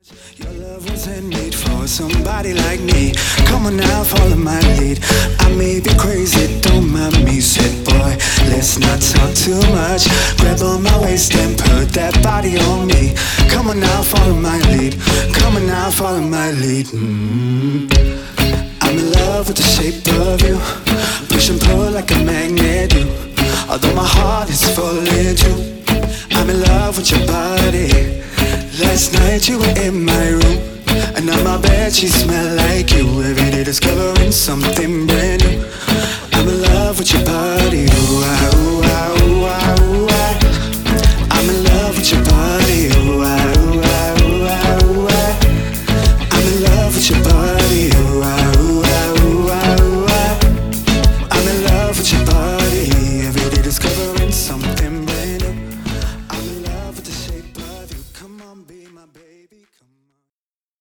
Your love wasn't made for somebody like me. Come on now, follow my lead. I may be crazy, don't mind me. Said boy, let's not talk too much. Grab on my waist and put that body on me. Come on now, follow my lead. Come on now, follow my lead. I'm in love with the shape of you. Push and pull like a magnet do. Although my heart is falling too. I'm in love with your body. Last night you were in my room, and on my bed she smelled like you. Every day discovering something brand new. I'm in love with your body, ooh,